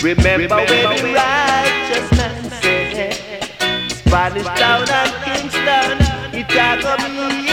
Remember when the righteous man said, Spanish Town and Kingston, it a go be